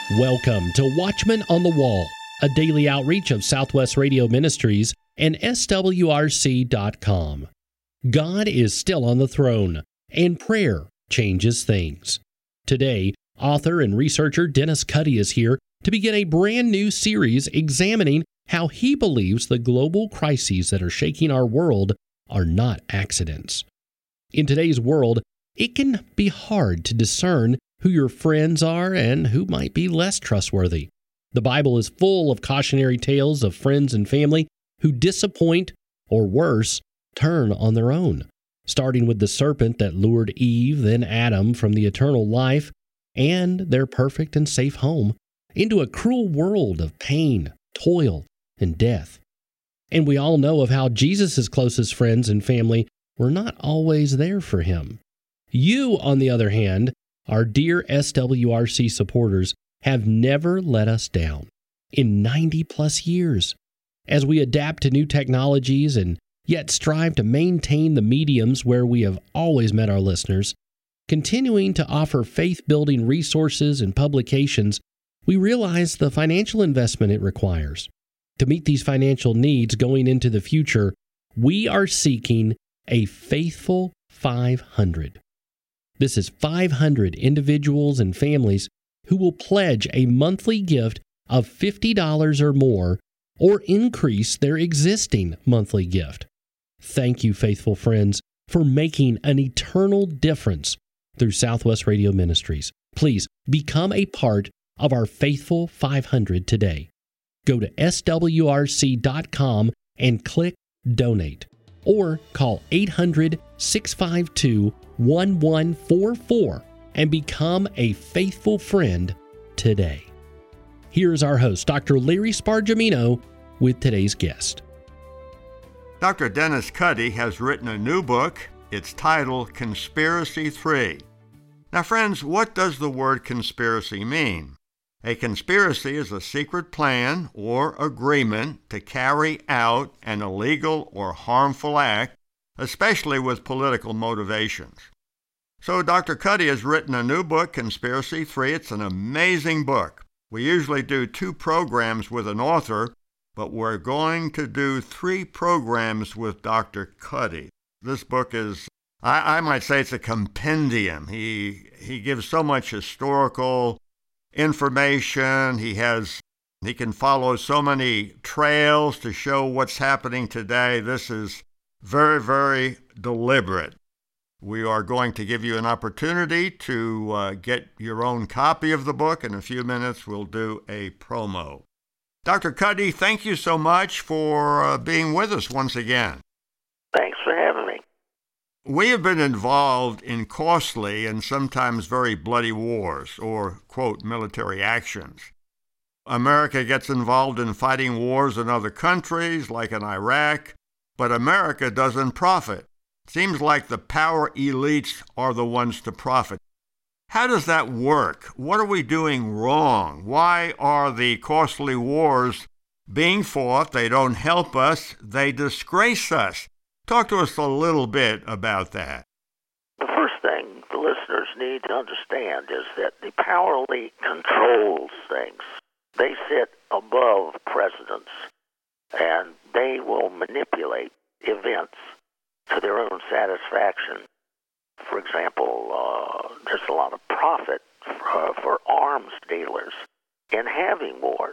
Welcome to Watchman on the Wall, a daily outreach of Southwest Radio Ministries and SWRC.com. God is still on the throne, and prayer changes things. Today, author and researcher Dennis Cuddy is here to begin a brand new series examining how he believes the global crises that are shaking our world are not accidents. In today's world, it can be hard to discern who your friends are and who might be less trustworthy. The Bible is full of cautionary tales of friends and family who disappoint, or worse, turn on their own, starting with the serpent that lured Eve, then Adam, from the eternal life and their perfect and safe home into a cruel world of pain, toil, and death. And we all know of how Jesus' closest friends and family were not always there for him. You, on the other hand, our dear SWRC supporters, have never let us down in 90-plus years. As we adapt to new technologies and yet strive to maintain the mediums where we have always met our listeners, continuing to offer faith-building resources and publications, we realize the financial investment it requires. To meet these financial needs going into the future, we are seeking a Faithful 500. This is 500 individuals and families who will pledge a monthly gift of $50 or more or increase their existing monthly gift. Thank you, faithful friends, for making an eternal difference through Southwest Radio Ministries. Please become a part of our Faithful 500 today. Go to swrc.com and click Donate, or call 800-652-1144 and become a faithful friend today. Here's our host, Dr. Larry Spargimino, with today's guest. Dr. Dennis Cuddy has written a new book. It's titled Conspiracy 3. Now, friends, what does the word conspiracy mean? A conspiracy is a secret plan or agreement to carry out an illegal or harmful act, especially with political motivations. So Dr. Cuddy has written a new book, Conspiracy 3. It's an amazing book. We usually do 2 programs with an author, but we're going to do 3 programs with Dr. Cuddy. This book is, I might say it's a compendium. He gives so much historical information. He can follow so many trails to show what's happening today. This is very, very deliberate. We are going to give you an opportunity to get your own copy of the book. In a few minutes, we'll do a promo. Dr. Cuddy, thank you so much for being with us once again. Thanks for having me. We have been involved in costly and sometimes very bloody wars, or, quote, military actions. America gets involved in fighting wars in other countries, like in Iraq, but America doesn't profit. Seems like the power elites are the ones to profit. How does that work? What are we doing wrong? Why are the costly wars being fought? They don't help us. They disgrace us. Talk to us a little bit about that. The first thing the listeners need to understand is that the power elite controls things. They sit above presidents, and they will manipulate events to their own satisfaction. For example, there's a lot of profit for arms dealers in having wars.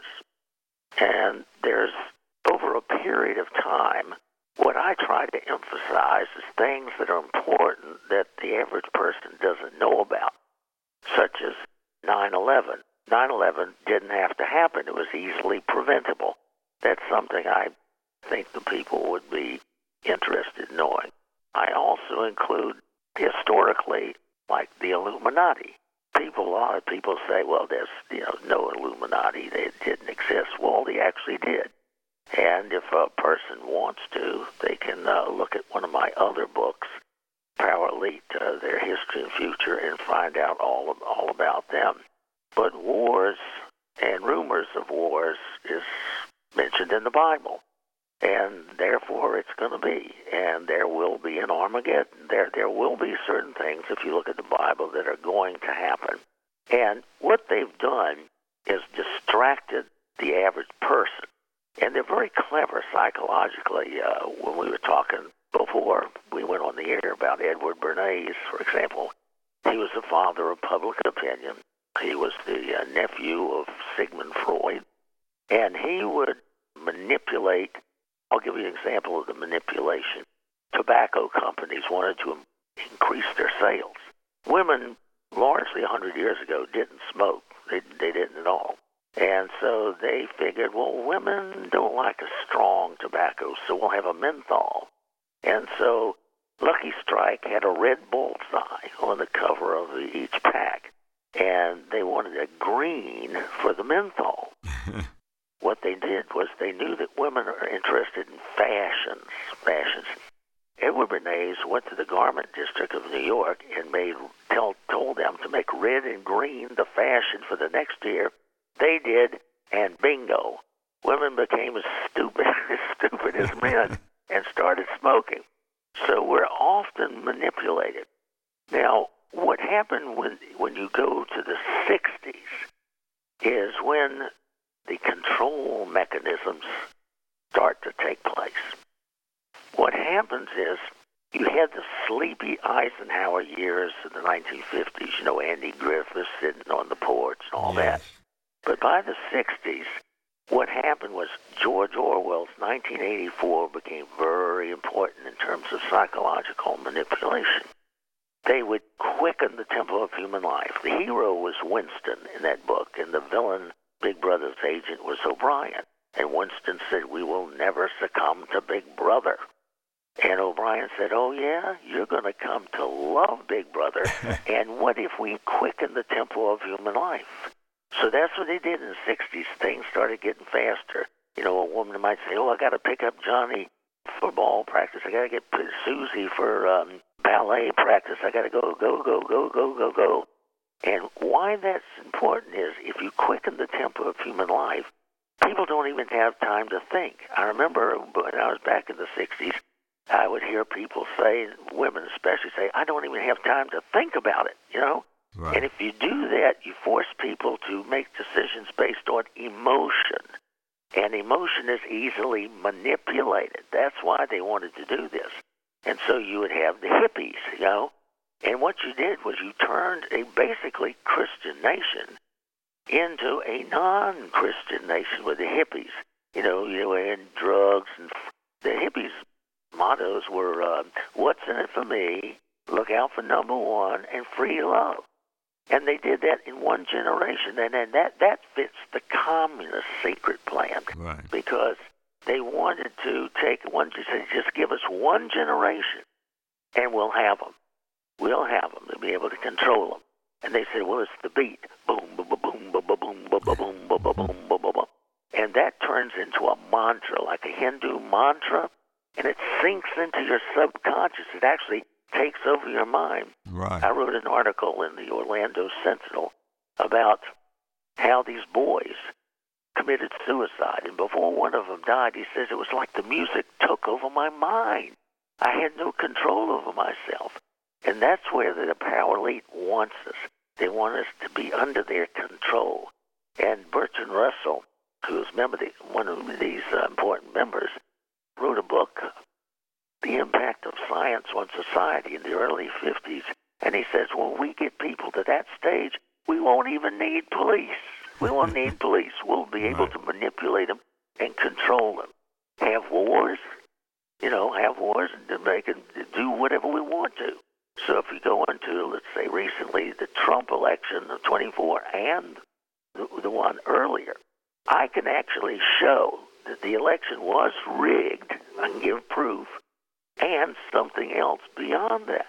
And there's, over a period of time, what I try to emphasize is things that are important that the average person doesn't know about, such as 9/11. 9/11 didn't have to happen. It was easily preventable. That's something I think the people would be interested in knowing. I also include historically, like the Illuminati. A lot of people say, well, there's no Illuminati. They didn't exist. Well, they actually did. And if a person wants to, they can look at one of my other books, Power Elite, Their History and Future, and find out all about them. But wars and rumors of wars is mentioned in the Bible. And therefore it's going to be. And there will be an Armageddon. There will be certain things, if you look at the Bible, that are going to happen. And what they've done has distracted the average person. And they're very clever psychologically. When we were talking before we went on the air about Edward Bernays, for example, he was the father of public opinion. He was the nephew of Sigmund Freud. And he would manipulate. I'll give you an example of the manipulation. Tobacco companies wanted to increase their sales. Women, largely 100 years ago, didn't smoke. They didn't at all. And so they figured, well, women don't like a strong tobacco, so we'll have a menthol. And so Lucky Strike had a red bullseye on the cover of each pack, and they wanted a green for the menthol. What they did was they knew that women are interested in fashions. Edward Bernays went to the garment district of New York and told them to make red and green the fashion for the next year. They did, and bingo, women became as stupid as men and started smoking. So we're often manipulated. Now, what happened when you go to the 60s is when the control mechanisms start to take place. What happens is you had the sleepy Eisenhower years in the 1950s, Andy Griffith sitting on the porch and all that. But by the 60s, what happened was George Orwell's 1984 became very important in terms of psychological manipulation. They would quicken the tempo of human life. The hero was Winston in that book, and the villain, Big Brother's agent, was O'Brien. And Winston said, "We will never succumb to Big Brother." And O'Brien said, "Oh, yeah? You're going to come to love Big Brother. And what if we quicken the tempo of human life?" So that's what they did in the 60s. Things started getting faster. A woman might say, "Oh, I got to pick up Johnny for ball practice. I got to get Susie for ballet practice. I got to go. And why that's important is if you quicken the tempo of human life, people don't even have time to think. I remember when I was back in the 60s, I would hear people say, women especially say, "I don't even have time to think about it," Right. And if you do that, you force people to make decisions based on emotion. And emotion is easily manipulated. That's why they wanted to do this. And so you would have the hippies, And what you did was you turned a basically Christian nation into a non-Christian nation with the hippies. And drugs. And the hippies' mottos were, "What's in it for me? Look out for number one," and "free love." And they did that in one generation. And then that fits the communist secret plan. Right. Because they wanted to take just give us one generation and we'll have them. We'll have them to be able to control them. And they said, well, it's the beat. Boom, boom, boom, boom, boom, boom, boom, boom, boom, boom, boom, boom, boom. And that turns into a mantra, like a Hindu mantra, and it sinks into your subconscious. It actually takes over your mind. Right. I wrote an article in the Orlando Sentinel about how these boys committed suicide. And before one of them died, he says, it was like the music took over my mind. I had no control over myself. And that's where the power elite wants us. They want us to be under their control. And Bertrand Russell, who is one of these important members, wrote a book, The Impact of Science on Society, in the early 50s. And he says, when we get people to that stage, we won't even need police. We won't need police. We'll be able to manipulate them and control them. Have wars, and make them do whatever we want to. So if you go into, let's say, recently, the Trump election of 24 and the one earlier, I can actually show that the election was rigged. I can give proof. And something else beyond that.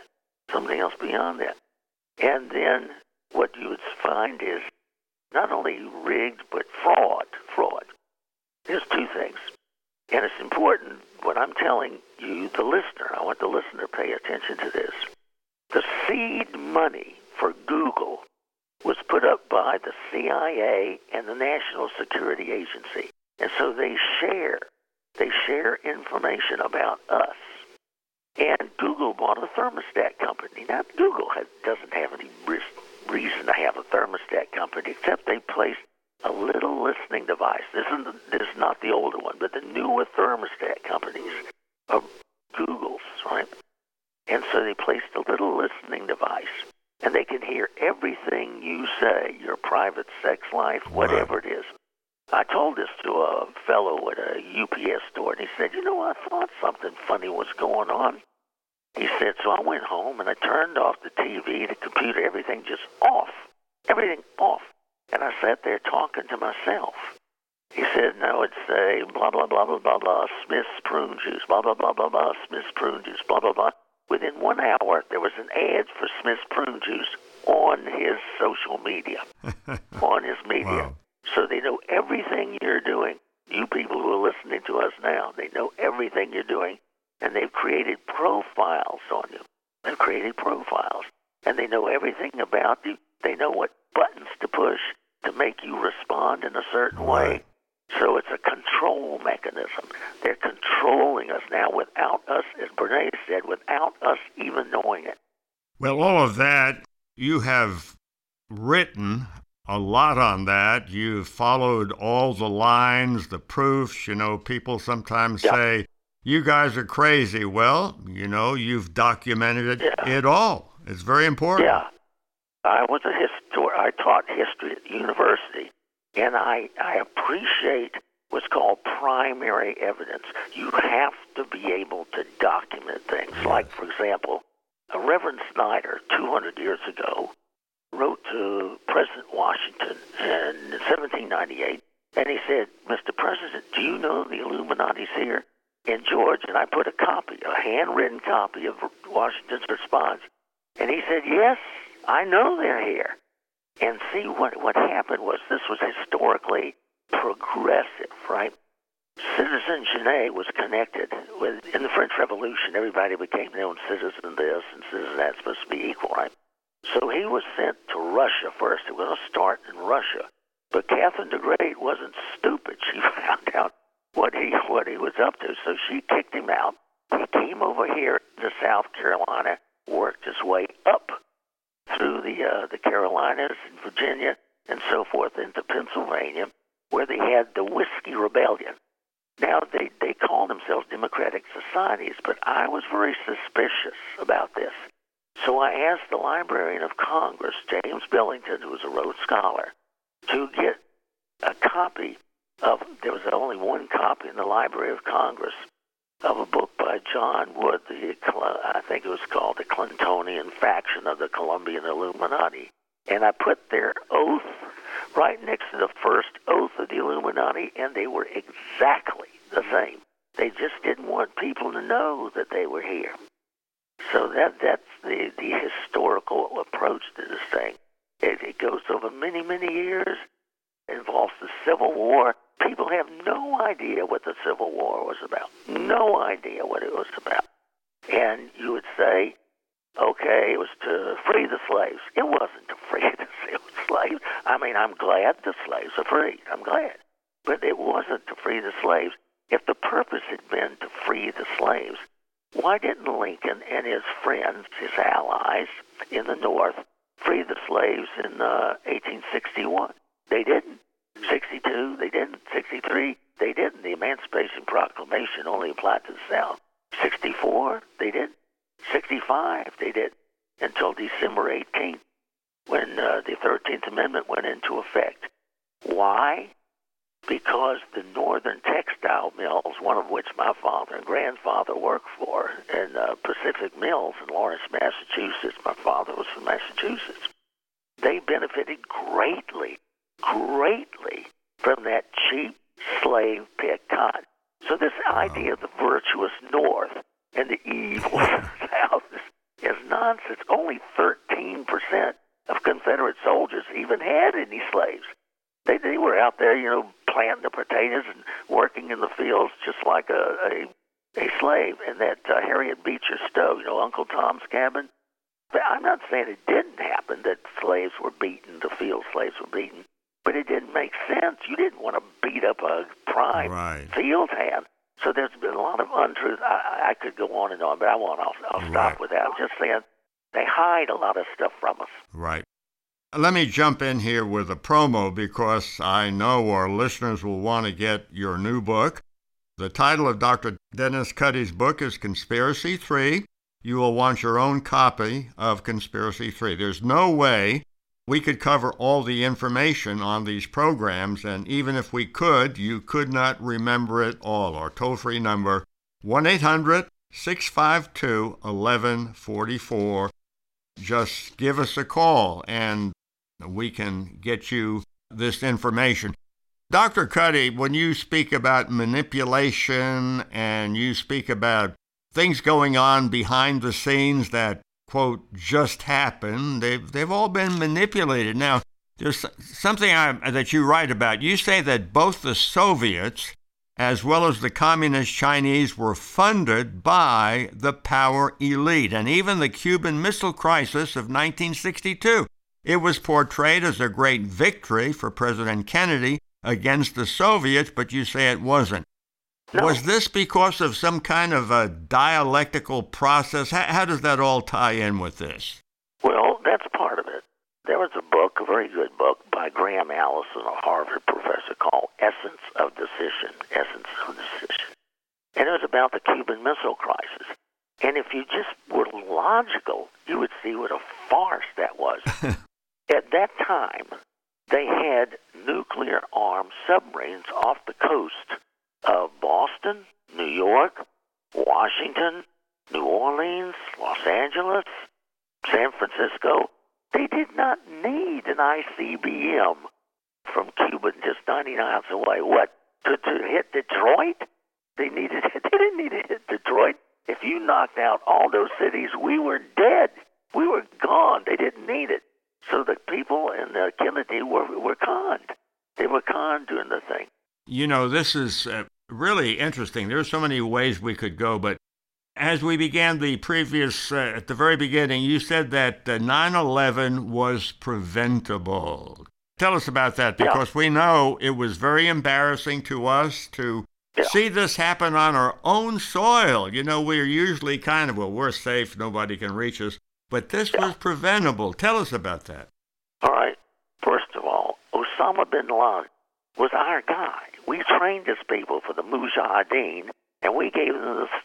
And then what you would find is not only rigged, but fraud. There's two things. And it's important when I'm telling you, the listener, I want the listener to pay attention to this. The seed money for Google was put up by the CIA and the National Security Agency. And so they share information about us. And Google bought a thermostat company. Now, Google doesn't have any reason to have a thermostat company, except they placed a little listening device. This is not the older one, but the newer thermostat companies are Google's, right? And so they placed a little listening device, and they can hear everything you say, your private sex life, whatever it is. I told this to a fellow at a UPS store, and he said, I thought something funny was going on. He said, so I went home, and I turned off the TV, the computer, everything just off. Everything off. And I sat there talking to myself. He said, no, it's a blah, blah, blah, blah, blah, blah, Smith's prune juice, blah, blah, blah, blah, blah, Smith's prune juice, blah, blah, blah. Within 1 hour, there was an ad for Smith's prune juice on his social media, on his media. Wow. So they know everything you're doing. You people who are listening to us now, they know everything you're doing, and they've created profiles on you. They've created profiles, and they know everything about you. They know what buttons to push to make you respond in a certain way. So it's a control mechanism. They're controlling us now without us, as Bernays said, without us even knowing it. Well, all of that, you have written a lot on that. You've followed all the lines, the proofs. People sometimes say, you guys are crazy. Well, you've documented it all. It's very important. Yeah. I was I taught history at the university, and I appreciate what's called primary evidence. You have to be able to document things. Like, for example, Reverend Snyder, 200 years ago, wrote to President Washington in 1798, and he said, Mr. President, do you know the Illuminati's here? And George and I put a handwritten copy of Washington's response, and he said, yes, I know they're here. And see, what happened was this was historically progressive, right? Citizen Genet was connected with, in the French Revolution, everybody became their own citizen this and citizen that's supposed to be equal, right? So he was sent to Russia first. He was going to start in Russia. But Catherine the Great wasn't stupid. She found out what he was up to. So she kicked him out. He came over here to South Carolina, worked his way up through the Carolinas and Virginia and so forth into Pennsylvania, where they had the Whiskey Rebellion. Now, they call themselves democratic societies, but I was very suspicious about this. So I asked the Librarian of Congress, James Billington, who was a Rhodes Scholar, to get a copy of, there was only one copy in the Library of Congress, of a book by John Wood, I think it was called The Clintonian Faction of the Columbian Illuminati. And I put their oath right next to the first oath of the Illuminati, and they were exactly the same. They just didn't want people to know that they were here. So that's the historical approach to this thing. It goes over many, many years. It involves the Civil War. People have no idea what the Civil War was about. No idea what it was about. And you would say, okay, it was to free the slaves. It wasn't to free the slaves. I mean, I'm glad the slaves are free. I'm glad. But it wasn't to free the slaves. If the purpose had been to free the slaves, why didn't Lincoln and his friends, his allies in the North, free the slaves in 1861? They didn't. 62, they didn't. 63, they didn't. The Emancipation Proclamation only applied to the South. 64, they didn't. 65, they didn't. Until December 18th, when the 13th Amendment went into effect. Why? Because the northern textile mills, one of which my father and grandfather worked for, in Pacific Mills in Lawrence, Massachusetts, my father was from Massachusetts, they benefited greatly from that cheap slave-picked cotton. So this idea of the virtuous North and the evil South is nonsense. Only 13% of Confederate soldiers even had any slaves. They were out there, planting the potatoes and working in the fields just like a slave. And that Harriet Beecher Stowe, Uncle Tom's Cabin, I'm not saying it didn't happen, that slaves were beaten, the field slaves were beaten, but it didn't make sense. You didn't want to beat up a prime field hand. So there's been a lot of untruth. I could go on and on, but I'll stop with that. I'm just saying they hide a lot of stuff from us. Right. Let me jump in here with a promo because I know our listeners will want to get your new book. The title of Dr. Dennis Cuddy's book is Conspiracy 3. You will want your own copy of Conspiracy 3. There's no way we could cover all the information on these programs, and even if we could, you could not remember it all. Our toll-free number, 1-800-652-1144. Just give us a call, and we can get you this information. Dr. Cuddy, when you speak about manipulation and you speak about things going on behind the scenes that, quote, just happened, they've all been manipulated. Now, there's something that you write about. You say that both the Soviets as well as the Communist Chinese were funded by the power elite, and even the Cuban Missile Crisis of 1962. It was portrayed as a great victory for President Kennedy against the Soviets, but you say it wasn't. No. Was this because of some kind of a dialectical process? How does that all tie in with this? Well, that's part of it. There was a book, a very good book, by Graham Allison, a Harvard professor, called Essence of Decision. And it was about the Cuban Missile Crisis. And if you just were logical, you would see what a farce that was. At that time, they had nuclear-armed submarines off the coast of Boston, New York, Washington, New Orleans, Los Angeles, San Francisco. They did not need an ICBM from Cuba just 90 miles away. What, to hit Detroit? They didn't need to hit Detroit. If you knocked out all those cities, we were dead. We were gone. They didn't need it. So the people in Kennedy were conned. They were conned doing the thing. You know, this is really interesting. There's so many ways we could go, but as we began the previous, at the very beginning, you said that 9/11 was preventable. Tell us about that, because we know it was very embarrassing to us to see this happen on our own soil. You know, we're usually kind of, well, we're safe, nobody can reach us. But this was preventable. Tell us about that. All right. First of all, Osama bin Laden was our guy. We trained his people for the Mujahideen, and we gave them the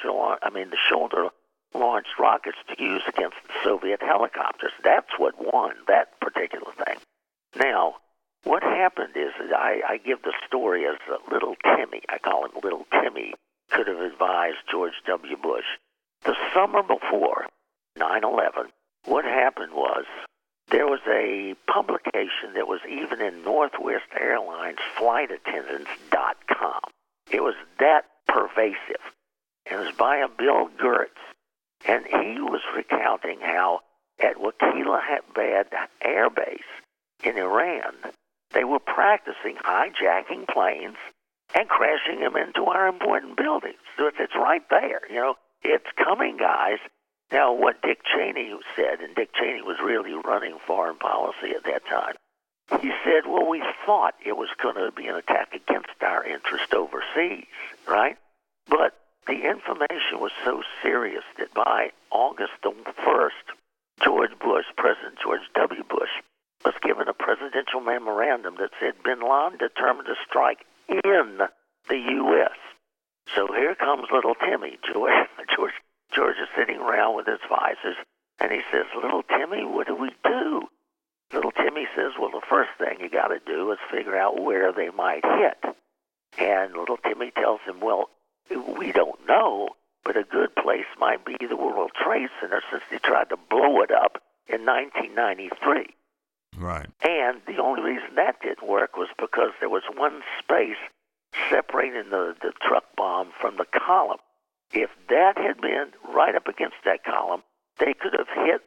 shoulder-launched rockets to use against the Soviet helicopters. That's what won that particular thing. Now, what happened is that I give the story as Little Timmy. I call him Little Timmy. Could have advised George W. Bush. The summer before 9/11, what happened was there was a publication that was even in Northwest Airlines FlightAttendants.com. It was that pervasive. It was by a Bill Gertz, and he was recounting how at Wakilah Air Base in Iran, they were practicing hijacking planes and crashing them into our important buildings. So it's right there. You know, it's coming, guys. Now, what Dick Cheney said, and Dick Cheney was really running foreign policy at that time, he said, well, we thought it was going to be an attack against our interest overseas, right? But the information was so serious that by August the 1st, President George W. Bush, was given a presidential memorandum that said Bin Laden determined to strike in the U.S. So here comes Little Timmy. George is sitting around with his advisors, and he says, Little Timmy, what do we do? Little Timmy says, well, the first thing you got to do is figure out where they might hit. And Little Timmy tells him, well, we don't know, but a good place might be the World Trade Center since they tried to blow it up in 1993. Right. And the only reason that didn't work was because there was one space separating the truck bomb from the column. If that had been right up against that column, they could have hit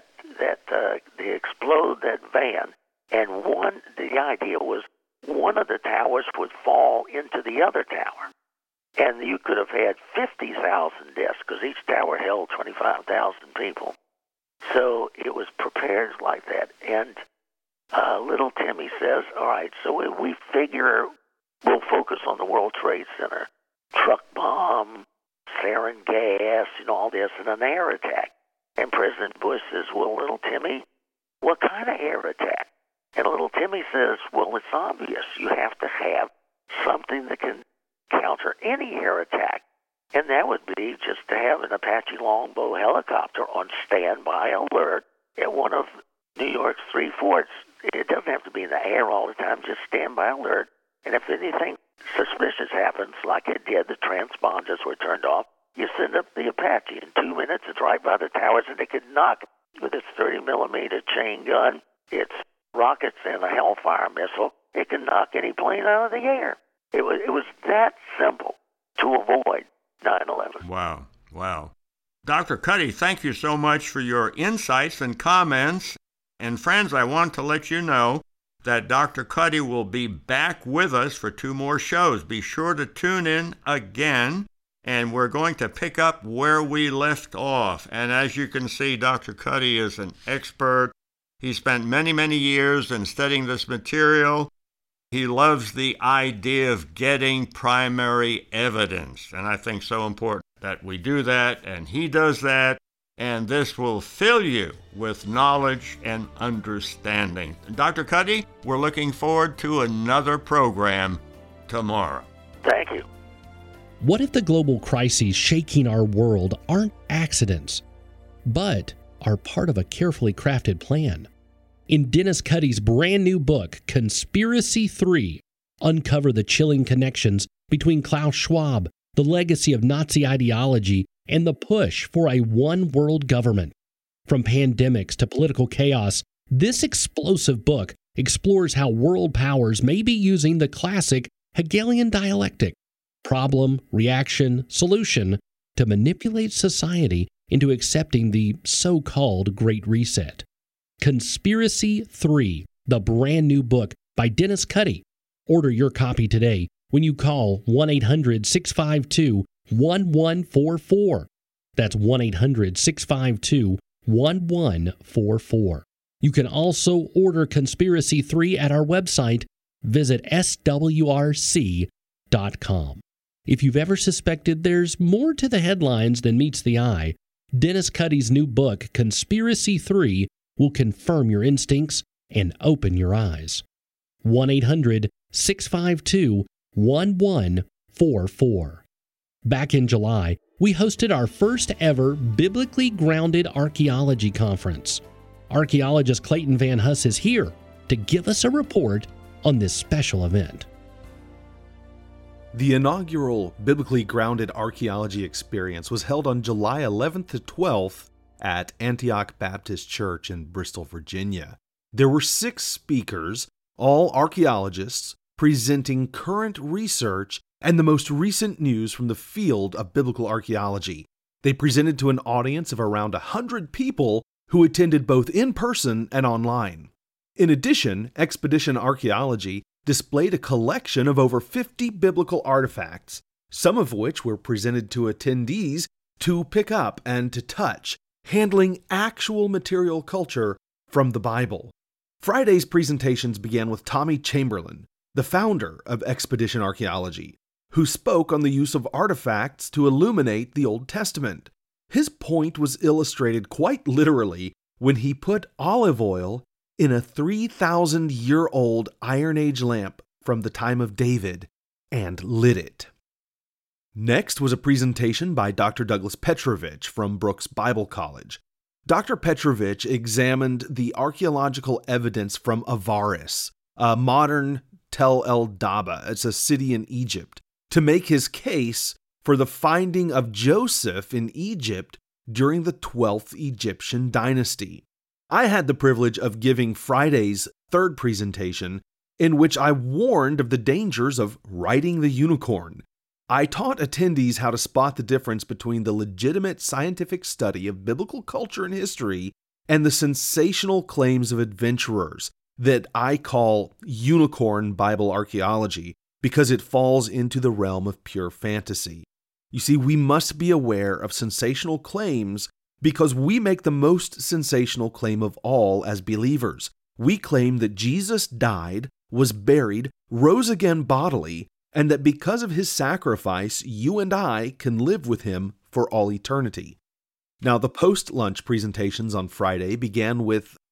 they explode that van, and the idea was one of the towers would fall into the other tower. And you could have had 50,000 deaths because each tower held 25,000 people. So it was prepared like that. And Little Timmy says, all right, so we figure we'll focus on the World Trade Center, truck bomb, sarin gas, all this, and an air attack. And President Bush says, well, Little Timmy, what kind of air attack? And little Timmy says, well, it's obvious. You have to have something that can counter any air attack. And that would be just to have an Apache Longbow helicopter on standby alert at one of New York's three forts. It doesn't have to be in the air all the time, just standby alert. And if anything suspicious happens, like it did, the transponders were turned off, you send up the Apache. In 2 minutes, it's right by the towers, and it could knock with its 30-millimeter chain gun, its rockets, and a Hellfire missile. It can knock any plane out of the air. It was that simple to avoid 9/11. Wow. Dr. Cuddy, thank you so much for your insights and comments. And friends, I want to let you know that Dr. Cuddy will be back with us for 2 more shows. Be sure to tune in again, and we're going to pick up where we left off. And as you can see, Dr. Cuddy is an expert. He spent many, many years in studying this material. He loves the idea of getting primary evidence, and I think so important that we do that, and he does that, and this will fill you with knowledge and understanding. Dr. Cuddy, we're looking forward to another program tomorrow. Thank you. What if the global crises shaking our world aren't accidents, but are part of a carefully crafted plan? In Dennis Cuddy's brand new book, Conspiracy 3, uncover the chilling connections between Klaus Schwab, the legacy of Nazi ideology, and the push for a one-world government. From pandemics to political chaos, this explosive book explores how world powers may be using the classic Hegelian dialectic, problem, reaction, solution, to manipulate society into accepting the so-called Great Reset. Conspiracy 3, the brand new book by Dennis Cuddy. Order your copy today when you call 1-800-652-1144. That's 1-800-652-1144. You can also order Conspiracy 3 at our website. Visit swrc.com. If you've ever suspected there's more to the headlines than meets the eye, Dennis Cuddy's new book, Conspiracy 3, will confirm your instincts and open your eyes. 1-800-652-1144. Back in July, we hosted our first ever biblically grounded archaeology conference. Archaeologist Clayton Van Huss is here to give us a report on this special event. The inaugural Biblically Grounded Archaeology Experience was held on July 11th to 12th at Antioch Baptist Church in Bristol, Virginia. There were 6 speakers, all archaeologists, presenting current research and the most recent news from the field of biblical archaeology. They presented to an audience of around 100 people who attended both in person and online. In addition, Expedition Archaeology displayed a collection of over 50 biblical artifacts, some of which were presented to attendees to pick up and to touch, handling actual material culture from the Bible. Friday's presentations began with Tommy Chamberlain, the founder of Expedition Archaeology, who spoke on the use of artifacts to illuminate the Old Testament. His point was illustrated quite literally when he put olive oil in a 3,000-year-old Iron Age lamp from the time of David and lit it. Next was a presentation by Dr. Douglas Petrovich from Brooks Bible College. Dr. Petrovich examined the archaeological evidence from Avaris, a modern Tel El Daba, it's a city in Egypt, to make his case for the finding of Joseph in Egypt during the 12th Egyptian dynasty. I had the privilege of giving Friday's third presentation, in which I warned of the dangers of riding the unicorn. I taught attendees how to spot the difference between the legitimate scientific study of biblical culture and history and the sensational claims of adventurers that I call unicorn Bible archaeology because it falls into the realm of pure fantasy. You see, we must be aware of sensational claims because we make the most sensational claim of all as believers. We claim that Jesus died, was buried, rose again bodily, and that because of his sacrifice, you and I can live with him for all eternity. Now, the post-lunch presentations on Friday began with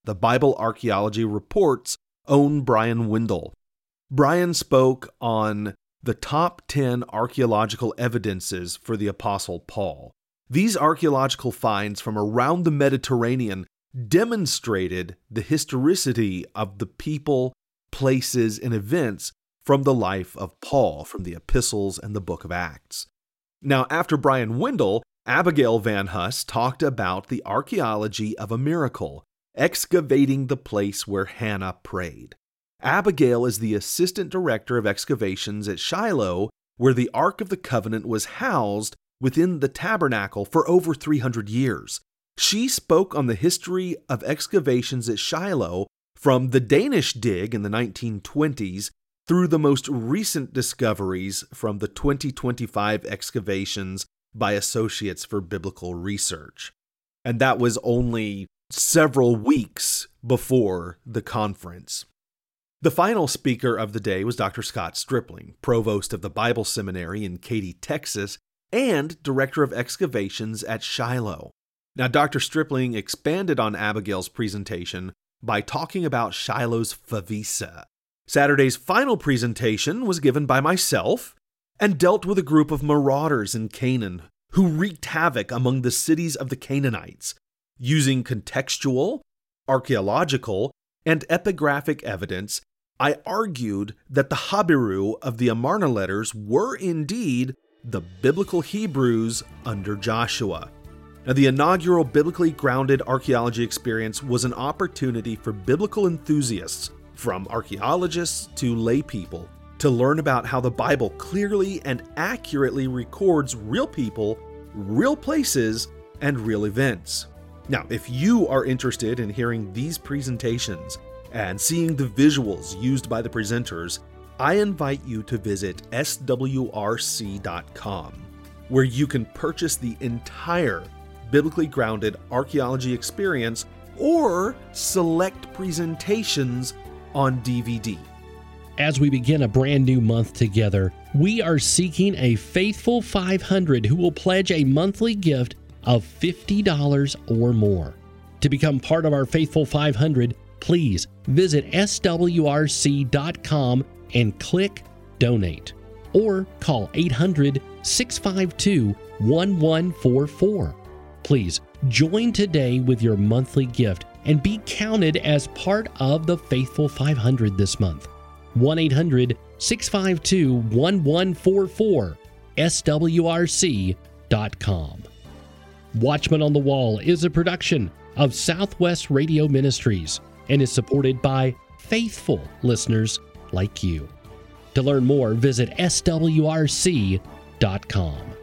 the Bible Archaeology Report's own Brian Wendell. Brian spoke on the top 10 archaeological evidences for the Apostle Paul. These archaeological finds from around the Mediterranean demonstrated the historicity of the people, places, and events from the life of Paul, from the epistles and the book of Acts. Now, after Brian Wendell, Abigail Van Huss talked about the archaeology of a miracle, excavating the place where Hannah prayed. Abigail is the assistant director of excavations at Shiloh, where the Ark of the Covenant was housed within the tabernacle for over 300 years. She spoke on the history of excavations at Shiloh from the Danish dig in the 1920s through the most recent discoveries from the 2025 excavations by Associates for Biblical Research. And that was only several weeks before the conference. The final speaker of the day was Dr. Scott Stripling, provost of the Bible Seminary in Katy, Texas, and director of excavations at Shiloh. Now, Dr. Stripling expanded on Abigail's presentation by talking about Shiloh's favisa. Saturday's final presentation was given by myself and dealt with a group of marauders in Canaan who wreaked havoc among the cities of the Canaanites. Using contextual, archaeological, and epigraphic evidence, I argued that the Habiru of the Amarna letters were indeed the biblical Hebrews under Joshua. Now, the inaugural biblically grounded archaeology experience was an opportunity for biblical enthusiasts, from archaeologists to lay people, to learn about how the Bible clearly and accurately records real people, real places, and real events. Now, if you are interested in hearing these presentations and seeing the visuals used by the presenters, I invite you to visit swrc.com, where you can purchase the entire biblically grounded archaeology experience or select presentations on DVD. As we begin a brand new month together, we are seeking a faithful 500 who will pledge a monthly gift of $50 or more. To become part of our faithful 500, please visit swrc.com and click Donate, or call 800-652-1144. Please join today with your monthly gift and be counted as part of the Faithful 500 this month. 1-800-652-1144, swrc.com. Watchman on the Wall is a production of Southwest Radio Ministries and is supported by faithful listeners like you. To learn more, visit swrc.com.